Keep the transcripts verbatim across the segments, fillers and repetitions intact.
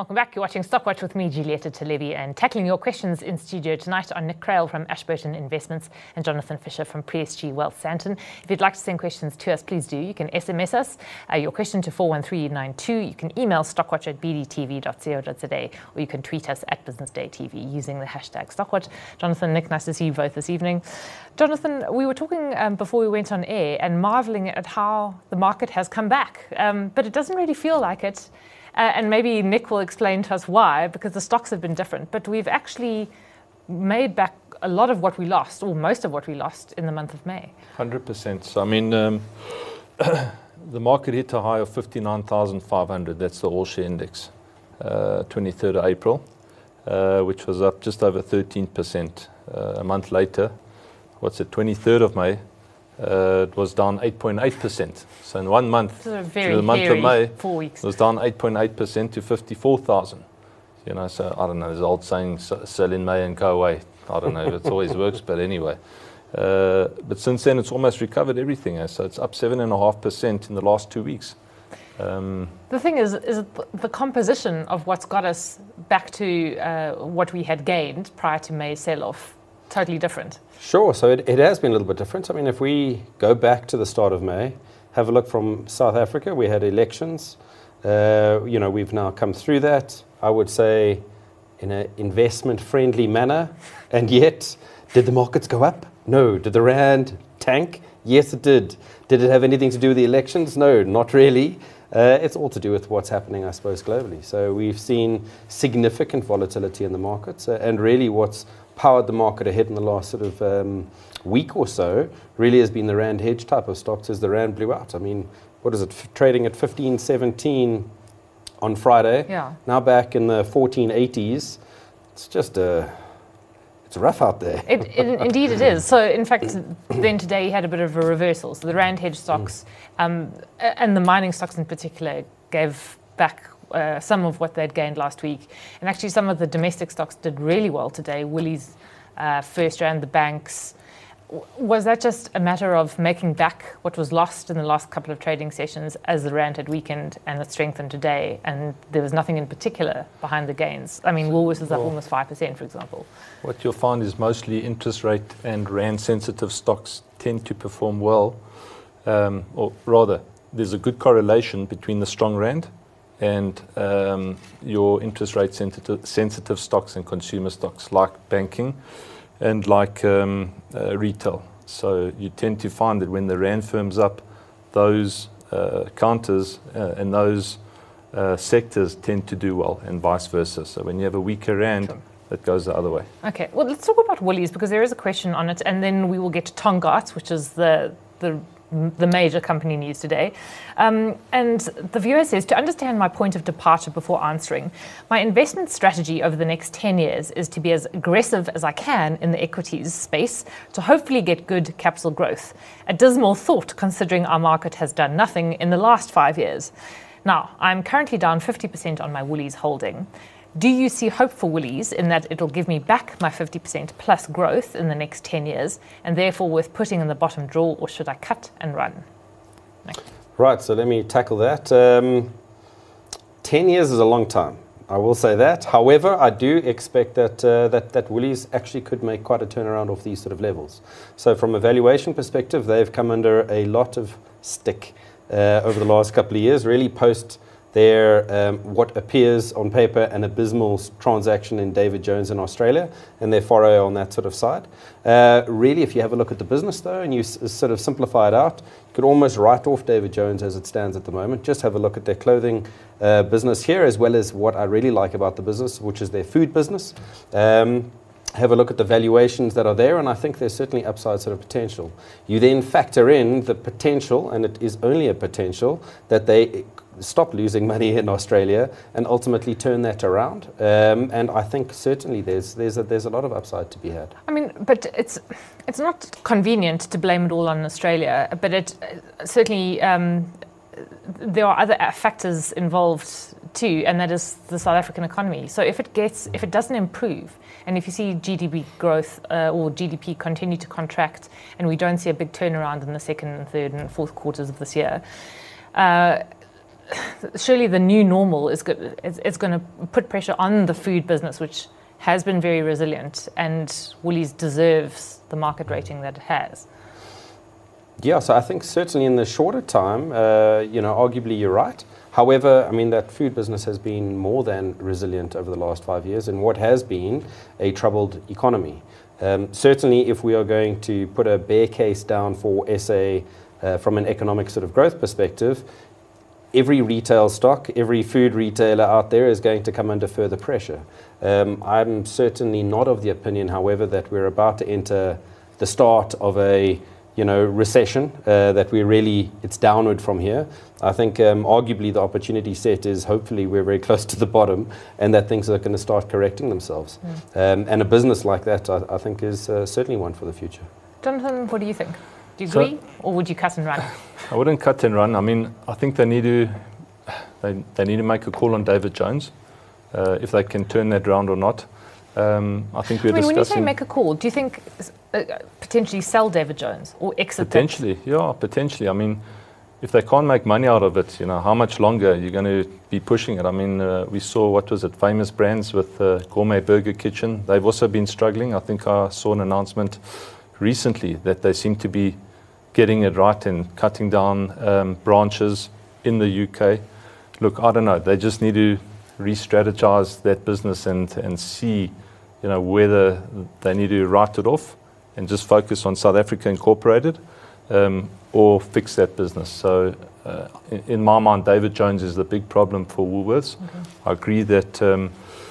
Welcome back. You're watching Stockwatch with me, Julieta Telebi, and tackling your questions in studio tonight are Nick Crail from Ashburton Investments and Jonathan Fisher from Pre S G Wealth Sandton. If you'd like to send questions to us, please do. You can S M S us uh, your question to four one three nine two. You can email stockwatch at b d t v dot co dot z a, or you can tweet us at Business Day T V using the hashtag Stockwatch. Jonathan, Nick, nice to see you both this evening. Jonathan, we were talking um, before we went on air and marveling at how the market has come back, um, but it doesn't really feel like it. Uh, and maybe Nick will explain to us why, because the stocks have been different. But we've actually made back a lot of what we lost, or most of what we lost in the month of May. one hundred percent. So, I mean, um, the market hit a high of fifty-nine thousand five hundred. That's the all-share index, uh, twenty-third of April, uh, which was up just over thirteen percent. Uh, a month later, what's it, twenty-third of May, Uh, it was down eight point eight percent. So in one month, so very through the month of May, four weeks. it was down eight point eight percent to fifty-four thousand. You know, so I don't know, there's an old saying, sell in May and go away. I don't know if it always works, but anyway. Uh, but since then, it's almost recovered everything. Eh? So it's up seven point five percent in the last two weeks. Um, the thing is, is the composition of what's got us back to uh, what we had gained prior to May's sell-off totally different. Sure, so it, it has been a little bit different. I mean, if we go back to the start of May, have a look from South Africa, we had elections. Uh, you know, we've now come through that, I would say, in an investment-friendly manner. And yet, did the markets go up? No. Did the rand tank? Yes, it did. Did it have anything to do with the elections? No, not really. Uh, it's all to do with what's happening, I suppose, globally. So we've seen significant volatility in the markets, uh, and really what's powered the market ahead in the last sort of um, week or so really has been the rand hedge type of stocks as the rand blew out. I mean, what is it, F- trading at fifteen seventeen on Friday, yeah. Now back in the fourteen eighties. It's just a, it's rough out there. It, it, indeed it is. So in fact, then today you had a bit of a reversal. So the rand hedge stocks mm. um, and the mining stocks in particular gave back Uh, some of what they'd gained last week. And actually some of the domestic stocks did really well today. Woolies, uh, FirstRand, the banks. W- was that just a matter of making back what was lost in the last couple of trading sessions as the rand had weakened and it strengthened today, and there was nothing in particular behind the gains? I mean, Woolworths is up well, almost five percent, for example. What you'll find is mostly interest rate and rand sensitive stocks tend to perform well, um, or rather, there's a good correlation between the strong rand and um, your interest rate sensitive, sensitive stocks and consumer stocks like banking and like um, uh, retail. So you tend to find that when the rand firms up, those uh, counters uh, and those uh, sectors tend to do well, and vice versa. So when you have a weaker rand, sure, it goes the other way. Okay, well, let's talk about Woolies, because there is a question on it, and then we will get to Tongaat, which is the the the major company news today. Um, and the viewer says, to understand my point of departure before answering, my investment strategy over the next ten years is to be as aggressive as I can in the equities space to hopefully get good capital growth. A dismal thought, considering our market has done nothing in the last five years. Now, I'm currently down fifty percent on my Woolies holding. Do you see hope for Woolies in that it'll give me back my fifty percent plus growth in the next ten years, and therefore worth putting in the bottom drawer, or should I cut and run? Nick. Right, so let me tackle that. Um, ten years is a long time, I will say that. However, I do expect that, uh, that, that Woolies actually could make quite a turnaround off these sort of levels. So from a valuation perspective, they've come under a lot of stick uh, over the last couple of years, really post their um, what appears on paper an abysmal transaction in David Jones in Australia and their foray on that sort of side. Uh, really, if you have a look at the business though and you s- sort of simplify it out, you could almost write off David Jones as it stands at the moment. Just have a look at their clothing uh, business here, as well as what I really like about the business, which is their food business. Um, have a look at the valuations that are there, and I think there's certainly upside sort of potential. You then factor in the potential, and it is only a potential, that they stop losing money in Australia and ultimately turn that around. Um, and I think certainly there's there's a, there's a lot of upside to be had. I mean, but it's it's not convenient to blame it all on Australia, but it uh, certainly um, there are other factors involved too, and that is the South African economy. So if it gets if it doesn't improve, and if you see G D P growth uh, or G D P continue to contract, and we don't see a big turnaround in the second and third and fourth quarters of this year, uh, surely the new normal is good. It's, it's going to put pressure on the food business, which has been very resilient, and Woolies deserves the market rating that it has. Yeah, so I think certainly in the shorter time, uh, you know, arguably you're right. However, I mean, that food business has been more than resilient over the last five years in what has been a troubled economy. Um, certainly, if we are going to put a bear case down for S A uh, from an economic sort of growth perspective, every retail stock, every food retailer out there is going to come under further pressure. Um, I'm certainly not of the opinion, however, that we're about to enter the start of a you know, recession, uh, that we really, it's downward from here. I think um, arguably the opportunity set is hopefully we're very close to the bottom and that things are going to start correcting themselves. Mm. Um, and a business like that, I, I think, is uh, certainly one for the future. Jonathan, what do you think? Do you agree, so, or would you cut and run? I wouldn't cut and run. I mean, I think they need to, they, they need to make a call on David Jones, uh, if they can turn that round or not. Um, I think we're I mean, discussing... When you say make a call, do you think uh, potentially sell David Jones or exit Potentially, that? yeah, potentially. I mean, if they can't make money out of it, you know, how much longer are you going to be pushing it? I mean, uh, we saw, what was it, Famous Brands with uh, Gourmet Burger Kitchen. They've also been struggling. I think I saw an announcement recently that they seem to be getting it right and cutting down um, branches in the U K. Look, I don't know. They just need to re-strategize that business and, and see, you know, whether they need to write it off and just focus on South Africa Incorporated, um, or fix that business. So uh, in, in my mind, David Jones is the big problem for Woolworths. Okay. I agree that um,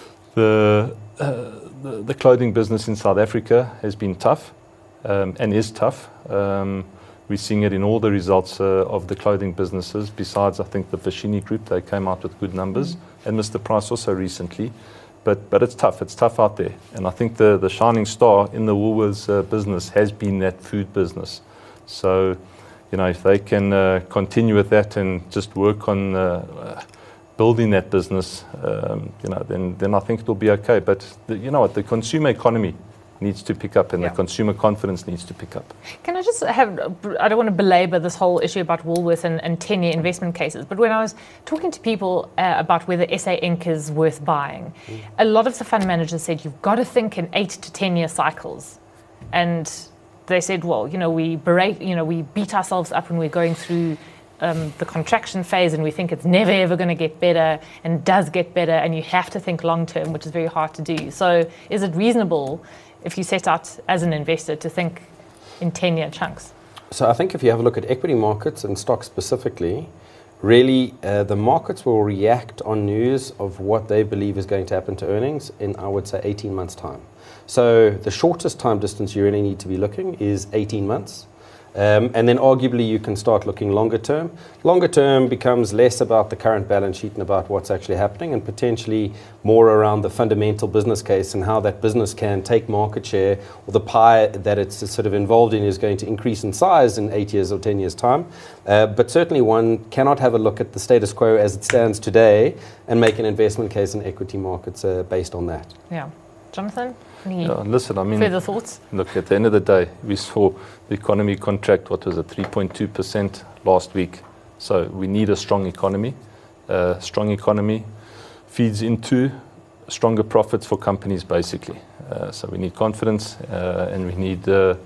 the, uh, the the clothing business in South Africa has been tough, um, and is tough. Um, we're seeing it in all the results uh, of the clothing businesses. Besides, I think the Fashini Group, they came out with good numbers, mm. and Mister Price also recently. But but it's tough. It's tough out there. And I think the, the shining star in the Woolworths uh, business has been that food business. So, you know, if they can uh, continue with that and just work on uh, uh, building that business, um, you know, then then I think it'll be okay. But the, you know what, the consumer economy needs to pick up, and yeah. the consumer confidence needs to pick up. Can I just have, I don't want to belabor this whole issue about Woolworths and, and ten-year investment cases, but when I was talking to people uh, about whether S A Incorporated is worth buying, mm. a lot of the fund managers said you've got to think in eight to ten-year cycles. And they said, well, you know, we berate, you know, we beat ourselves up when we're going through um, the contraction phase, and we think it's never ever going to get better, and does get better, and you have to think long-term, which is very hard to do. So is it reasonable, if you set out as an investor, to think in ten-year chunks? So I think if you have a look at equity markets and stocks specifically, really uh, the markets will react on news of what they believe is going to happen to earnings in, I would say, eighteen months' time. So the shortest time distance you really need to be looking is eighteen months. Um, and then arguably you can start looking longer term. Longer term becomes less about the current balance sheet and about what's actually happening, and potentially more around the fundamental business case and how that business can take market share, or the pie that it's sort of involved in is going to increase in size in eight years or ten years time. Uh, but certainly one cannot have a look at the status quo as it stands today and make an investment case in equity markets uh, based on that. Yeah. Jonathan? Yeah, listen, I mean, further thoughts? Look, at the end of the day, we saw the economy contract, what was it, three point two percent last week. So we need a strong economy. Uh, strong economy feeds into stronger profits for companies, basically. Uh, so we need confidence, uh, and we need, uh,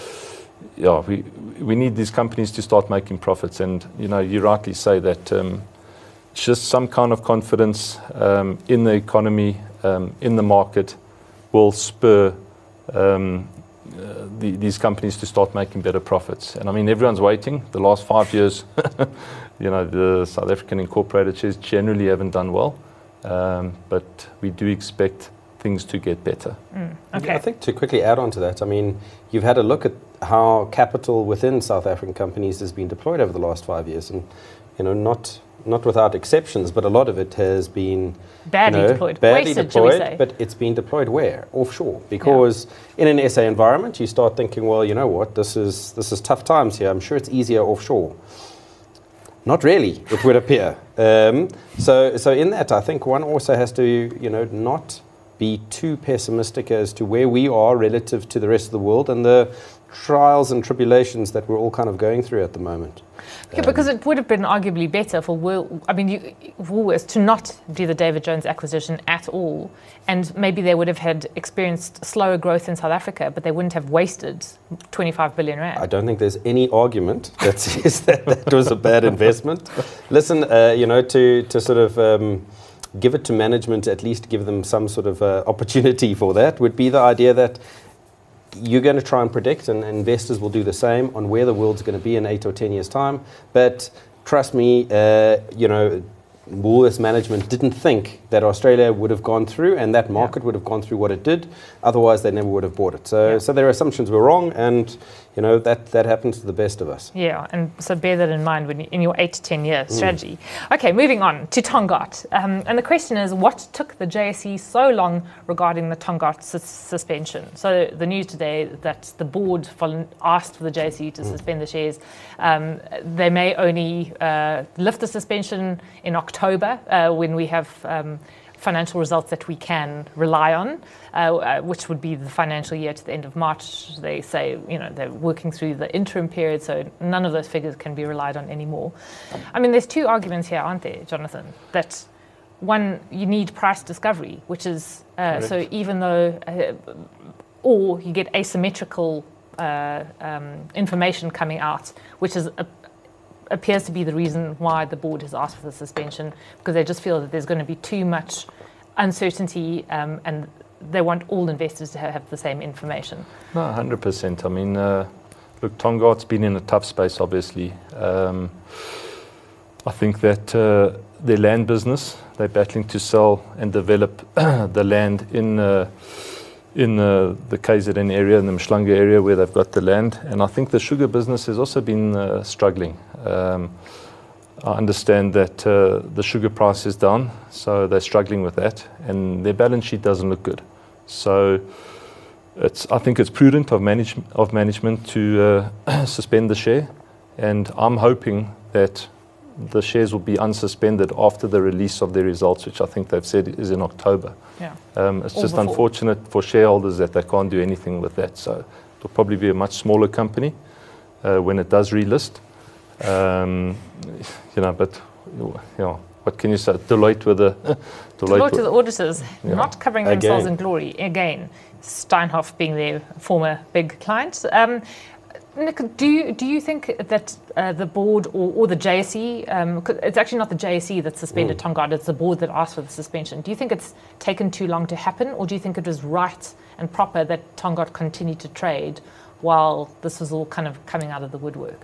yeah, we we need these companies to start making profits. And you know, you rightly say that um, just some kind of confidence um, in the economy, um, in the market, will spur um, uh, the, these companies to start making better profits. And I mean, everyone's waiting. The last five years, you know, the South African Incorporated shares generally haven't done well, um, but we do expect things to get better. Mm, okay. Yeah, I think to quickly add on to that, I mean, you've had a look at how capital within South African companies has been deployed over the last five years, and you know, not not without exceptions, but a lot of it has been badly you know, deployed, badly wasted, deployed, shall we say? But it's been deployed where? Offshore, because yeah. in an S A environment, you start thinking, well, you know what, this is this is tough times here. I'm sure it's easier offshore. Not really, it would appear. Um, so, so in that, I think one also has to, you know, not be too pessimistic as to where we are relative to the rest of the world and the trials and tribulations that we're all kind of going through at the moment. Okay, um, because it would have been arguably better for Wool, I mean, you, Woolworths to not do the David Jones acquisition at all, and maybe they would have had experienced slower growth in South Africa, but they wouldn't have wasted twenty-five billion rand. I don't think there's any argument that says that that was a bad investment. Listen, uh, you know, to to sort of um, give it to management, at least give them some sort of uh, opportunity for that, would be the idea that you're going to try and predict, and investors will do the same, on where the world's going to be in eight or ten years' time. But trust me, uh, you know, Woolworths management didn't think that Australia would have gone through and that market yeah. would have gone through what it did. Otherwise, they never would have bought it. So, yeah. so their assumptions were wrong, and you know that that happens to the best of us. Yeah, and so bear that in mind when you, in your eight to ten year strategy. Mm. Okay, moving on to Tongaat, um, and the question is, what took the J S E so long regarding the Tongaat sus- suspension? So the news today that the board asked for the J S E to mm. suspend the shares. Um, they may only uh, lift the suspension in October uh, when we have um, financial results that we can rely on, uh, uh, which would be the financial year to the end of March. They say, you know, they're working through the interim period, so none of those figures can be relied on anymore. I mean, there's two arguments here, aren't there, Jonathan? That one, you need price discovery, which is, uh, so even though, uh, or you get asymmetrical uh, um, information coming out, which is a appears to be the reason why the board has asked for the suspension, because they just feel that there's going to be too much uncertainty um, and they want all investors to have the same information. No, one hundred percent. I mean, uh, look, Tongaat's been in a tough space, obviously. Um, I think that uh, their land business, they're battling to sell and develop the land in uh, in uh, the K Z N area, in the Mhlanga area where they've got the land. And I think the sugar business has also been uh, struggling. Um, I understand that uh, the sugar price is down, so they're struggling with that, and their balance sheet doesn't look good. So it's, I think it's prudent of, manage, of management to uh, suspend the share, and I'm hoping that the shares will be unsuspended after the release of their results, which I think they've said is in October. Yeah. Um, it's Or just before. unfortunate for shareholders that they can't do anything with that. So it'll probably be a much smaller company uh, when it does relist. Um, you know, but you know, what can you say? Deloitte with the Deloitte, Deloitte to the auditors, yeah. not covering themselves Again. in glory. Again, Steinhoff being their former big client. Um, Nick, do you, do you think that uh, the board or, or the J S E, um, 'cause it's actually not the J S E that suspended mm. Tongaat, it's the board that asked for the suspension. Do you think it's taken too long to happen, or do you think it was right and proper that Tongaat continued to trade while this was all kind of coming out of the woodwork?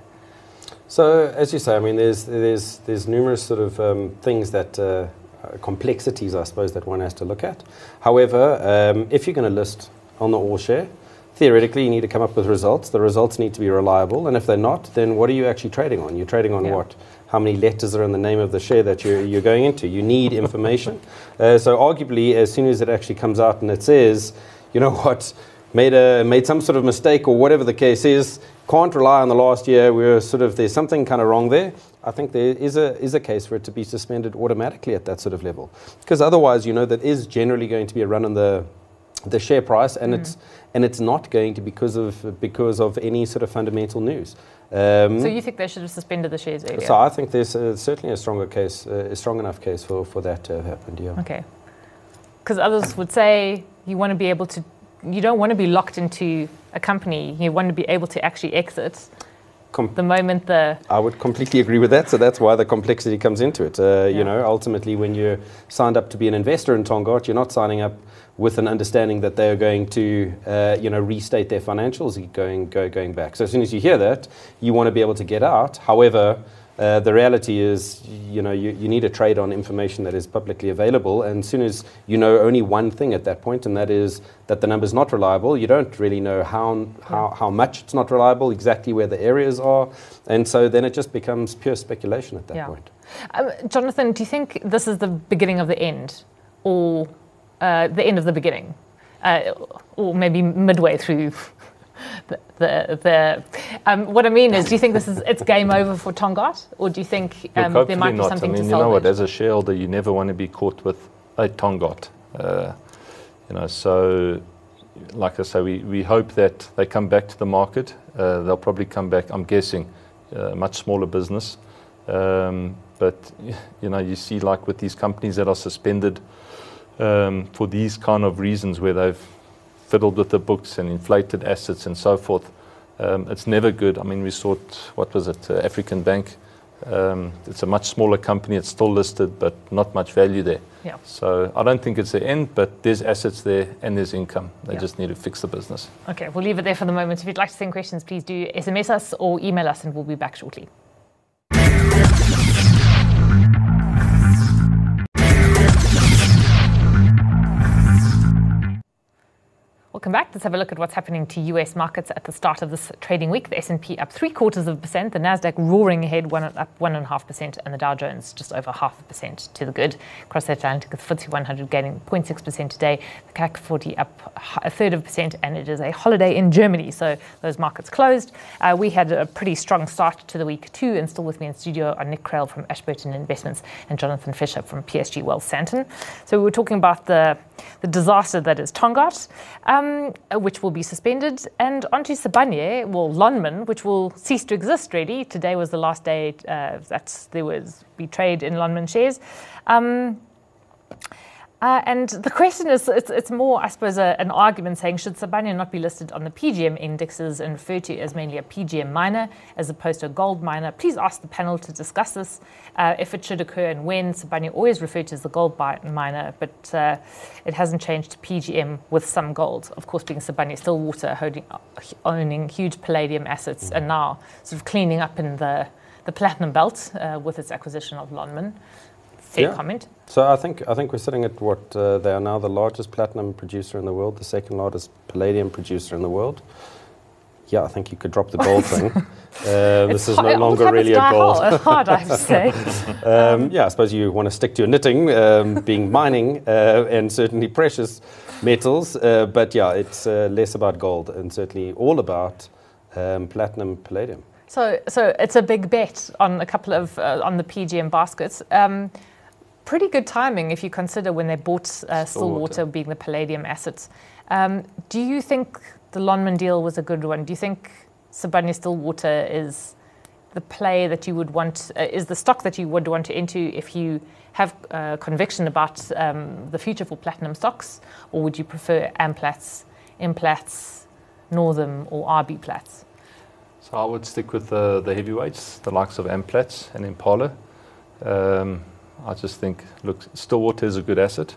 So, as you say, I mean, there's there's there's numerous sort of um, things that uh, complexities, I suppose, that one has to look at. However, um, if you're going to list on the all share, theoretically, you need to come up with results. The results need to be reliable, and if they're not, then what are you actually trading on? You're trading on yeah. what? How many letters are in the name of the share that you're you're going into? You need information. uh, so, arguably, as soon as it actually comes out and it says, you know what, made a made some sort of mistake or whatever the case is, can't rely on the last year, we're sort of, there's something kind of wrong there, I think there is a is a case for it to be suspended automatically at that sort of level. Because otherwise, you know, that is generally going to be a run on the the share price, and mm. it's and it's not going to because of because of any sort of fundamental news. Um, so you think they should have suspended the shares earlier? So I think there's uh, certainly a stronger case, uh, a strong enough case for, for that to have happened, yeah. Okay. Because others would say you want to be able to, you don't want to be locked into a company. You want to be able to actually exit Com- the moment the... I would completely agree with that. So that's why the complexity comes into it. Uh, yeah. You know, ultimately, when you're signed up to be an investor in Tongaat, you're not signing up with an understanding that they are going to, uh, you know, restate their financials going go, going back. So as soon as you hear that, you want to be able to get out. However, Uh, the reality is, you know, you, you need to trade on information that is publicly available, and as soon as you know only one thing at that point, and that is that the number's not reliable, you don't really know how how, how much it's not reliable, exactly where the areas are, and so then it just becomes pure speculation at that yeah. point. Um, Jonathan, do you think this is the beginning of the end, or uh, the end of the beginning, uh, or maybe midway through? The, the, the um, what I mean is, do you think this is it's game over for Tongaat, or do you think um, Look, there might be not. something I mean, to you know what? salvage? As a shareholder, you never want to be caught with a Tongaat. Uh, You know, so like I say, we, we hope that they come back to the market. Uh, they'll probably come back, I'm guessing, a uh, much smaller business. Um, but, you know, you see like with these companies that are suspended um, for these kind of reasons where they've fiddled with the books and inflated assets and so forth, um, it's never good. I mean, we saw, it, what was it, uh, African Bank. Um, it's a much smaller company, it's still listed, but not much value there. Yeah. So I don't think it's the end, but there's assets there and there's income. They Yeah. just need to fix the business. Okay, we'll leave it there for the moment. If you'd like to send questions, please do S M S us or email us, and we'll be back shortly. Welcome back. Let's have a look at what's happening to U S markets at the start of this trading week. The S and P up three quarters of a percent, the Nasdaq roaring ahead, one up one and a half percent, and the Dow Jones just over half a percent to the good. Across the Atlantic, the F T S E one hundred gaining zero point six percent today, the C A C forty up a third of a percent, and it is a holiday in Germany, so those markets closed. Uh, we had a pretty strong start to the week too, and still with me in studio are Nick Krell from Ashburton Investments and Jonathan Fisher from P S G Wealth Santon. So we were talking about the the disaster that is Tongaat, um, which will be suspended, and onto Sibanye, well, Lonmin, which will cease to exist really. Today was the last day uh, that there was be trade in Lonmin shares. Um, Uh, and the question is, it's, it's more, I suppose, a, an argument saying, should Sibanye not be listed on the P G M indexes and referred to as mainly a P G M miner as opposed to a gold miner? Please ask the panel to discuss this, uh, if it should occur and when. Sibanye always referred to as the gold miner, but uh, it hasn't changed to P G M with some gold. Of course, being Sibanye Stillwater holding, owning huge palladium assets mm-hmm. and now sort of cleaning up in the, the platinum belt uh, with its acquisition of Lonmin. Fair yeah. comment. So I think I think we're sitting at what uh, they are now the largest platinum producer in the world, the second largest palladium producer in the world. Yeah, I think you could drop the gold thing. Uh, this is no longer really a gold. It's hard, I have to say. um, yeah, I suppose you want to stick to your knitting, um, being mining uh, and certainly precious metals. Uh, but yeah, it's uh, less about gold and certainly all about um, platinum, palladium. So, so it's a big bet on a couple of uh, on the P G M baskets. Um, Pretty good timing if you consider when they bought uh, Stillwater, Stillwater being the palladium assets. Um, do you think the Lonmin deal was a good one? Do you think Sibanye Stillwater is the play that you would want, uh, is the stock that you would want to enter if you have uh, conviction about um, the future for platinum stocks? Or would you prefer Amplats, Implats, Northam or R B Plats? So I would stick with the, the heavyweights, the likes of Amplats and Impala. Um, I just think, look, Stillwater is a good asset,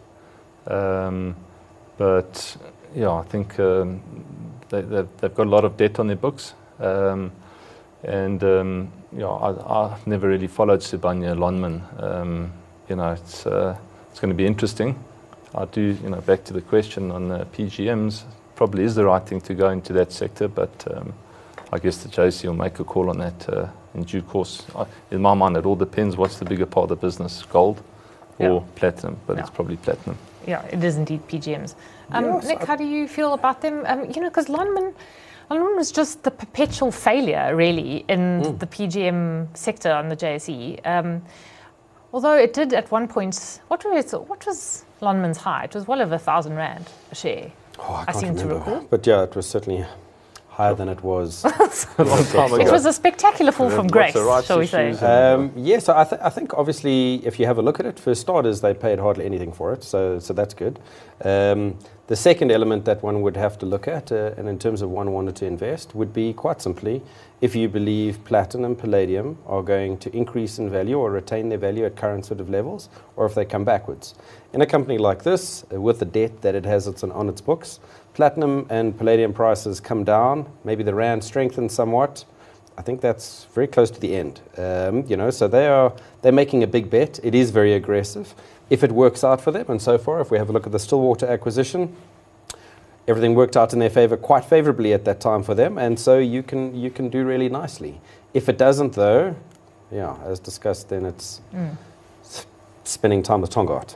um, but yeah, I think um, they, they've, they've got a lot of debt on their books, um, and um, yeah, I, I've never really followed Sibanye Lonmin. Um, you know, it's uh, it's going to be interesting. I do, you know, back to the question on uh, P G Ms, probably is the right thing to go into that sector, but um, I guess the J C will make a call on that. Uh, in due course. In my mind, it all depends what's the bigger part of the business, gold or yeah. platinum, but yeah. it's probably platinum. Yeah, it is indeed P G Ms. Um, yes, Nick, I how do you feel about them? Um, you know, because Lonmin, Lonmin was just the perpetual failure, really, in mm. the P G M sector on the J S E. Um, although it did at one point, what was what was Lonmin's high? It was well over a thousand rand a share. Oh, I, I can't seem remember. to recall. But yeah, it was certainly higher than it was a long time ago. It was a spectacular fall from grace, right shall we say. Um, yes, yeah, so I, th- I think obviously if you have a look at it, for starters, they paid hardly anything for it, so so that's good. Um, the second element that one would have to look at, uh, and in terms of one wanted to invest, would be quite simply if you believe platinum and palladium are going to increase in value or retain their value at current sort of levels, or if they come backwards. In a company like this, uh, with the debt that it has it's on, on its books, platinum and palladium prices come down, maybe the rand strengthens somewhat. I think that's very close to the end. Um, you know, so they are they're making a big bet. It is very aggressive. If it works out for them, and so far, if we have a look at the Stillwater acquisition, everything worked out in their favor quite favorably at that time for them, and so you can you can do really nicely. If it doesn't, though, yeah, as discussed, then it's mm. s- spending time with Tongaat.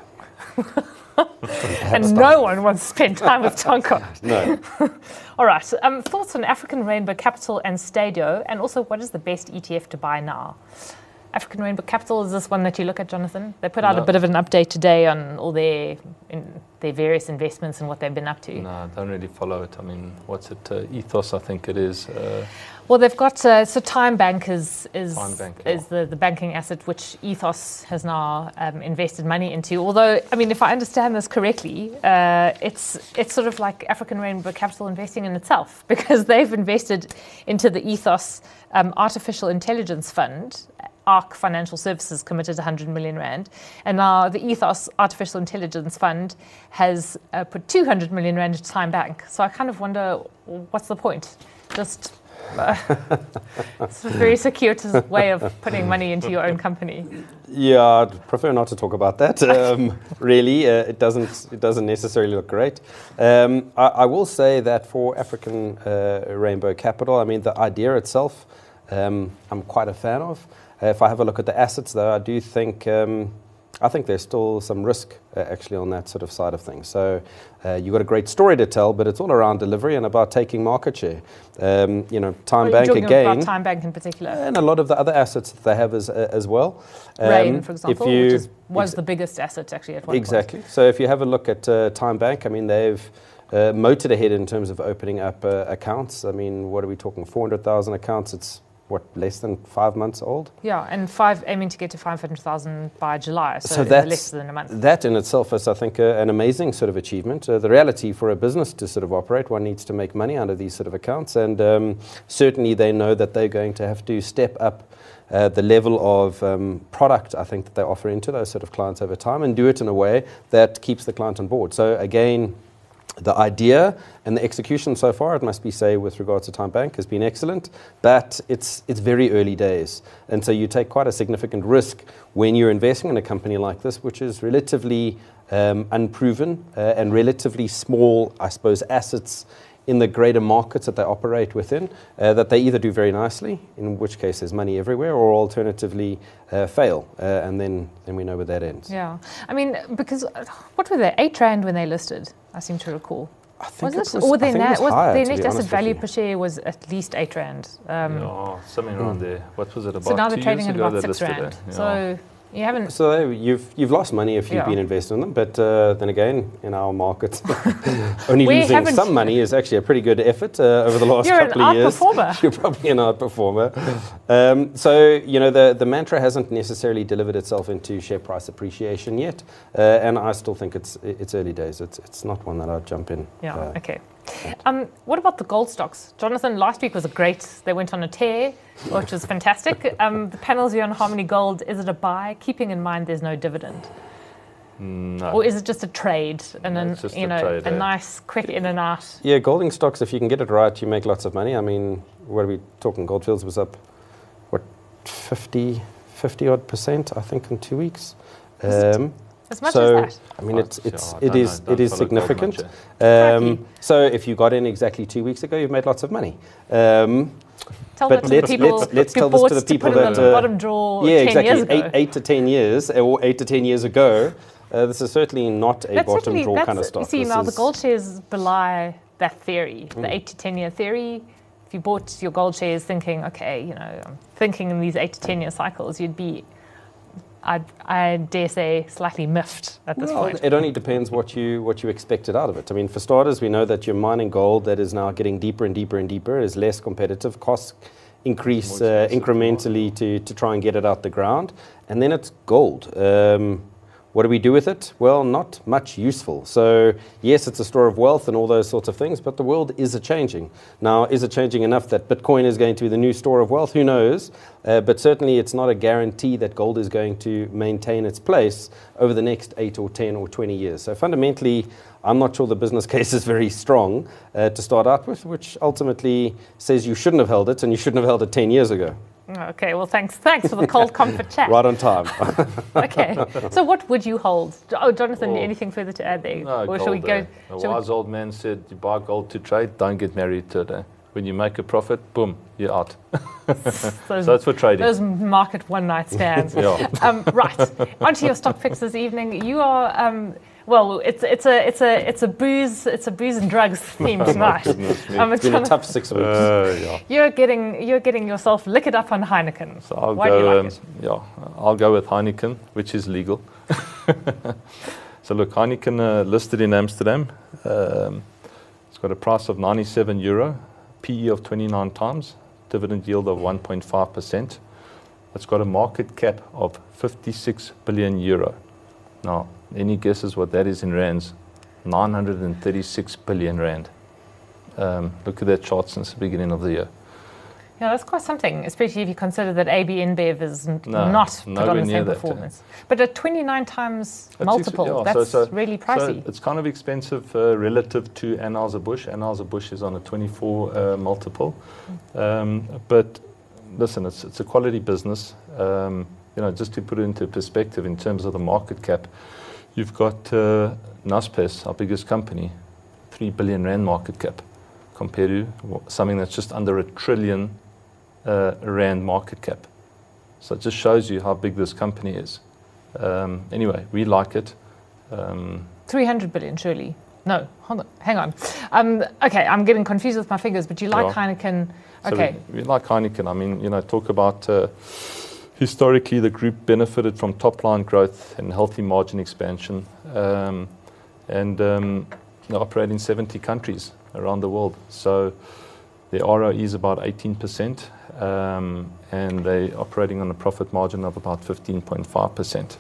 And no one wants to spend time with Tongaat. No. All right. Um, thoughts on African Rainbow Capital and Stadio, and also what is the best E T F to buy now? African Rainbow Capital, is this one that you look at, Jonathan? They put out No. a bit of an update today on all their in their various investments and what they've been up to. No, I don't really follow it. I mean, what's it? Uh, Ethos, I think it is. Uh, Well, they've got uh, so Time Bank is is Time Bank, yeah. is the, the banking asset which Ethos has now um, invested money into. Although, I mean, if I understand this correctly, uh, it's it's sort of like African Rainbow Capital investing in itself, because they've invested into the Ethos um, Artificial Intelligence Fund. ARC Financial Services committed one hundred million rand, and now the Ethos Artificial Intelligence Fund has uh, put two hundred million rand into Time Bank. So I kind of wonder, what's the point? Just uh, it's a very circuitous way of putting money into your own company. Yeah, I'd prefer not to talk about that. Um, really, uh, it doesn't it doesn't necessarily look great. Um, I, I will say that for African uh, Rainbow Capital, I mean, the idea itself, um, I'm quite a fan of. Uh, if I have a look at the assets, though, I do think um, I think there's still some risk uh, actually on that sort of side of things. So uh, you've got a great story to tell, but it's all around delivery and about taking market share. Um, you know, Time Well, Bank you're talking again, about Time Bank in particular. and a lot of the other assets that they have as uh, as well. Um, Rain, for example, if you, which is, was ex- the biggest asset actually at one Exactly. So if you have a look at uh, Time Bank, I mean, they've uh, motored ahead in terms of opening up uh, accounts. I mean, what are we talking? four hundred thousand accounts. It's what, less than five months old? point. Yeah, and five aiming to get to five hundred thousand by July, so, So that's- less than a month. That in itself is, I think, uh, an amazing sort of achievement. Uh, the reality for a business to sort of operate, one needs to make money out of these sort of accounts, and um, certainly they know that they're going to have to step up uh, the level of um, product, I think, that they offer into those sort of clients over time, and do it in a way that keeps the client on board. So again, the idea and the execution so far, it must be say, with regards to Time Bank, has been excellent, but it's it's very early days. And so you take quite a significant risk when you're investing in a company like this, which is relatively um, unproven uh, and relatively small, I suppose, assets in the greater markets that they operate within, uh, that they either do very nicely, in which case there's money everywhere, or alternatively uh, fail, uh, and then, then we know where that ends. Yeah, I mean, because uh, what were they? Eight rand when they listed, I seem to recall. I think Was it it? was, Or I their, think it na- was was higher, their to net be asset honest with value you. per share was at least eight rand. Um, yeah, something around there. What was it about? so now they're two trading years at ago about they six listed rand. it? Yeah. So you haven't. So there, you've you've lost money if you've Yeah. been investing in them, but uh, then again, in our market, only We losing haven't- some money is actually a pretty good effort uh, over the last You're an couple of years. outperformer. You're probably an outperformer. um, so you know the the mantra hasn't necessarily delivered itself into share price appreciation yet, uh, and I still think it's it's early days. It's it's not one that I'd jump in. Yeah. uh, Okay. Um, what about the gold stocks, Jonathan? Last week was a great. They went on a tear, which was fantastic. Um, the panels here on Harmony Gold. Is it a buy? Keeping in mind there's no dividend, No. or is it just a trade and No, then it's just you a know trade, a eh? nice quick in and out? Yeah, golding stocks, if you can get it right, you make lots of money. I mean, what are we talking? Goldfields was up, what, fifty, fifty odd percent, I think, in two weeks. Is it? Um, As much so, as that. I mean, Oh, it's, yeah, it's, I it don't is, know, don't it is follow gold significant. much, eh? Um, Crikey. so if you got in exactly two weeks ago, you've made lots of money. Um, Tell but that to the let's- people let's- let's who tell this bought to the people put in that, the uh, bottom drawer yeah, ten exactly. years ago. Eight, eight to ten years, or eight to ten years ago, uh, this is certainly not a That's bottom certainly- drawer kind of that's- stock. You see, This now the is- gold shares belie that theory, the Mm. eight to ten year theory. If you bought your gold shares thinking, okay, you know, I'm thinking in these eight to ten year cycles, you'd be, I, I dare say, slightly miffed at this Well, point. it only depends what you what you expected out of it. I mean, for starters, we know that you're mining gold that is now getting deeper and deeper and deeper, is less competitive, costs increase More uh, expensive to incrementally to, to try and get it out the ground, and then it's gold. Um, what do we do with it? Well, not much useful. So yes, it's a store of wealth and all those sorts of things, but the world is a changing. Now, is it changing enough that Bitcoin is going to be the new store of wealth? Who knows? Uh, but certainly it's not a guarantee that gold is going to maintain its place over the next eight or ten or twenty years. So fundamentally, I'm not sure the business case is very strong uh, to start out with, which ultimately says you shouldn't have held it and you shouldn't have held it ten years ago. Okay, well, thanks thanks for the cold comfort chat. Right on time. Okay, so what would you hold? Oh, Jonathan, Oh. anything further to add there? No, or gold, shall we go? eh? A shall we- wise old man said, you buy gold to trade, don't get married to it. eh? When you make a profit, boom, you're out. those, So it's for trading. those market one night stands. Yeah. Um, right, onto your stock picks this evening. You are, um, Well, it's it's a it's a it's a booze it's a booze and drugs theme tonight. Goodness me. Um, It's been a tough six weeks. Uh, yeah. You're getting you're getting yourself liquored up on Heineken. So I'll Why go. do you like um, it? Yeah, I'll go with Heineken, which is legal. So look, Heineken uh, listed in Amsterdam. Um, it's got a price of ninety-seven euro, P E of twenty-nine times, dividend yield of one point five percent. It's got a market cap of fifty-six billion euro. Now, any guesses what that is in rands? nine hundred thirty-six billion rand. Um, look at that chart since the beginning of the year. Yeah, that's quite something, especially if you consider that A B N Bev is n- No, not put nowhere on the near same that, uh, performance. But at twenty-nine times That's multiple, ex- yeah, that's so- so- really So pricey. it's kind of expensive uh, relative to Anheuser-Busch. Anheuser-Busch is on a twenty-four uh, multiple. Um, but listen, it's, it's a quality business. Um, you know, just to put it into perspective in terms of the market cap, you've got uh, Naspers, our biggest company, three billion rand market cap, compared to wha- something that's just under a trillion uh, rand market cap. So it just shows you how big this company is. Um, anyway, we like it. Um, three hundred billion, surely. No, hold on, hang on. Um, okay, I'm getting confused with my figures, but you like Yeah. Heineken. So Okay, we, we like Heineken. I mean, you know, talk about uh, historically the group benefited from top line growth and healthy margin expansion, um, and um, they operate in seventy countries around the world. So their R O E is about eighteen percent, um, and they're operating on a profit margin of about fifteen point five percent.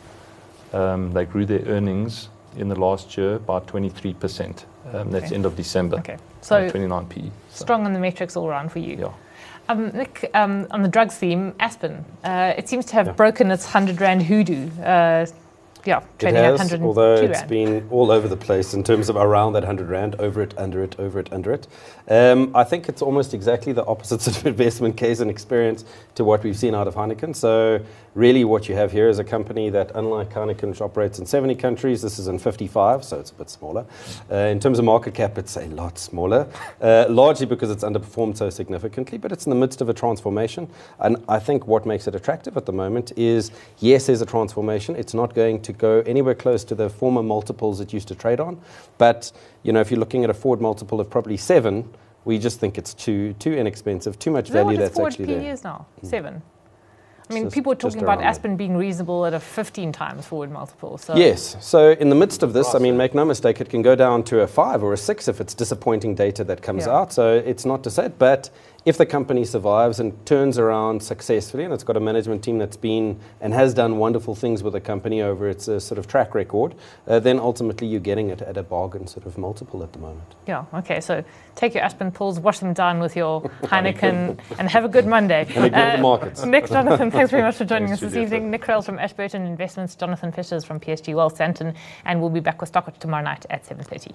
Um, they grew their earnings in the last year by twenty-three percent. Um, that's Okay. end of December. okay. So So twenty-nine P E. So, strong on the metrics all around for you. yeah. Um, Nick, um, on the drugs theme, Aspen, uh, it seems to have Yeah. broken its one hundred rand hoodoo. Uh, yeah, It trading at has, one although hundred two it's rand. been all over the place in terms of around that one hundred rand, over it, under it, over it, under it. Um, I think it's almost exactly the opposite sort of investment case and experience to what we've seen out of Heineken. So really what you have here is a company that, unlike Heineken, which operates in seventy countries, this is in fifty-five, so it's a bit smaller. Uh, in terms of market cap, it's a lot smaller, uh, largely because it's underperformed so significantly, but it's in the midst of a transformation. And I think what makes it attractive at the moment is, yes, there's a transformation. It's not going to go anywhere close to the former multiples it used to trade on. But, you know, if you're looking at a forward multiple of probably seven, we just think it's too too inexpensive, too much Is that value what its that's forward actually P E there. is now? Seven. I mean, Just- people are just talking about around Aspen being reasonable at a fifteen times forward multiple. So Yes. So in the midst of this, I Right, mean, so- make no mistake, it can go down to a five or a six if it's disappointing data that comes Yeah. out. So it's not to say, but if the company survives and turns around successfully, and it's got a management team that's been and has done wonderful things with the company over its uh, sort of track record, uh, then ultimately you're getting it at a bargain sort of multiple at the moment. yeah, okay. So take your Aspen pulls, wash them down with your Heineken, and have a good Monday. And ignore the markets. Nick, Jonathan, thanks very much for joining Thanks, us this Julieta. evening. Nick Krell from Ashburton Investments, Jonathan Fishers from P S G Wealth Santon, and we'll be back with Stockwatch tomorrow night at seven thirty.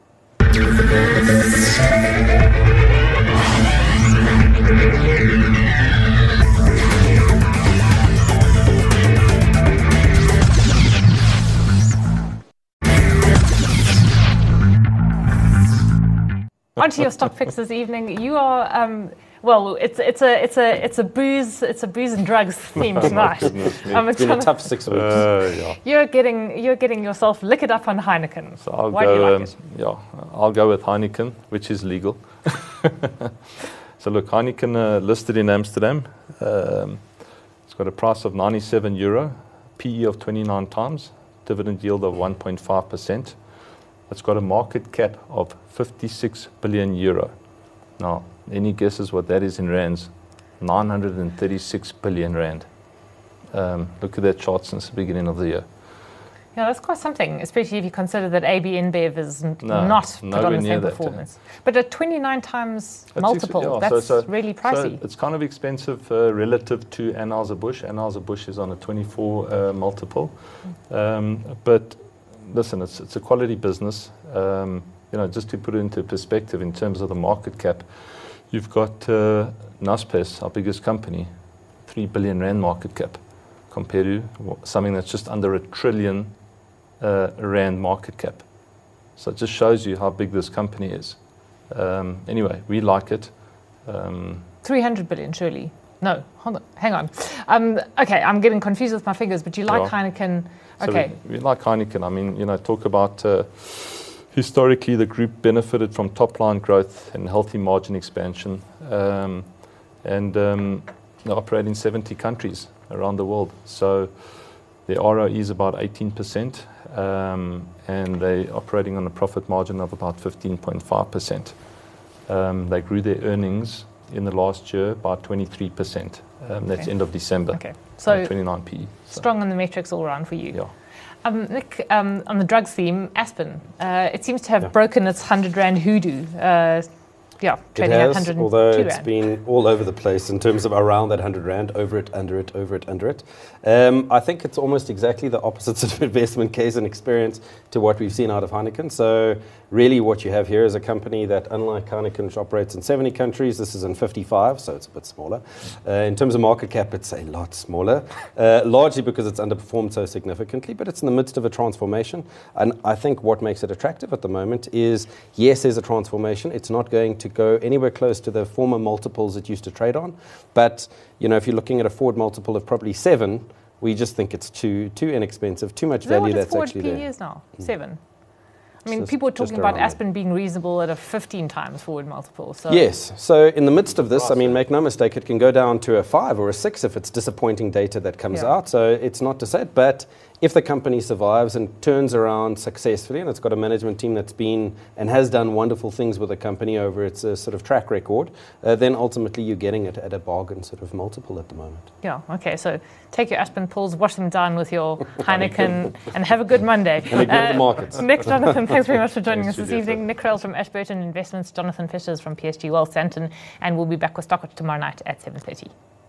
On to your stock picks this evening. You are um, well. It's it's a it's a it's a booze it's a booze and drugs theme tonight. Goodness me. Um, It's been a Jonathan- tough six weeks. Uh, yeah. You're getting you're getting yourself liquored up on Heineken. So I'll Why go. do you like um, it? Yeah, I'll go with Heineken, which is legal. So look, Heineken uh, listed in Amsterdam. Um, it's got a price of ninety-seven euro, P E of twenty-nine times, dividend yield of one point five percent. It's got a market cap of fifty-six billion euro. Now, any guesses what that is in rands? nine hundred thirty-six billion rand. Um, look at that chart since the beginning of the year. Yeah, that's quite something, especially if you consider that A B N Bev is n- No, not put nowhere on the near same that, uh, performance. But at twenty-nine times That's multiple, ex- yeah, that's so- so- really So pricey. it's kind of expensive uh, relative to Anheuser-Busch. Anheuser-Busch is on a twenty-four uh, multiple. Um, but listen, it's, it's a quality business. Um, you know, just to put it into perspective in terms of the market cap, you've got uh, Naspers, our biggest company, three billion rand market cap, compared to wha- something that's just under a trillion uh, rand market cap. So it just shows you how big this company is. Um, anyway, we like it. Um, three hundred billion, surely. No, hold on, hang on. Um, okay, I'm getting confused with my figures, but you like Yeah. Heineken. So Okay. we, we like Heineken. I mean, you know, talk about uh, historically the group benefited from top line growth and healthy margin expansion, um, and um, they operate in seventy countries around the world. So their R O E is about eighteen percent, um, and they're operating on a profit margin of about fifteen point five percent. Um, they grew their earnings in the last year by twenty-three percent. Um, that's Okay. end of December. Okay. So twenty-nine P E. So, strong on the metrics all around for you. yeah. Um, Nick, um, on the drugs theme, Aspen, uh, it seems to have Yeah. broken its one hundred rand hoodoo. Uh, yeah, It trading at has, one hundred two although it's rand. been all over the place in terms of around that one hundred rand, over it, under it, over it, under it. Um, I think it's almost exactly the opposite sort of investment case and experience to what we've seen out of Heineken. So really what you have here is a company that, unlike Heineken, which operates in seventy countries, this is in fifty-five, so it's a bit smaller. Uh, in terms of market cap, it's a lot smaller, uh, largely because it's underperformed so significantly, but it's in the midst of a transformation. And I think what makes it attractive at the moment is, yes, there's a transformation. It's not going to go anywhere close to the former multiples it used to trade on. But, you know, if you're looking at a forward multiple of probably seven, we just think it's too too inexpensive, too much Is that value what its that's forward actually P E there. is now? Seven. I mean, Just- people are just talking about around Aspen being reasonable at a fifteen times forward multiple. So Yes. So in the midst of this, I mean, make no mistake, it can go down to a five or a six if it's disappointing data that comes Yeah. out. So it's not to say it, but if the company survives and turns around successfully, and it's got a management team that's been and has done wonderful things with the company over its uh, sort of track record, uh, then ultimately you're getting it at a bargain sort of multiple at the moment. yeah, okay. So take your Aspen pulls, wash them down with your Heineken, and have a good Monday. And ignore the markets. Nick, Jonathan, thanks very much for joining Thanks, us this Julieta. evening. Nick Krell from Ashburton Investments, Jonathan Fishers from P S G Wealth Santon, and we'll be back with Stockwatch tomorrow night at seven thirty.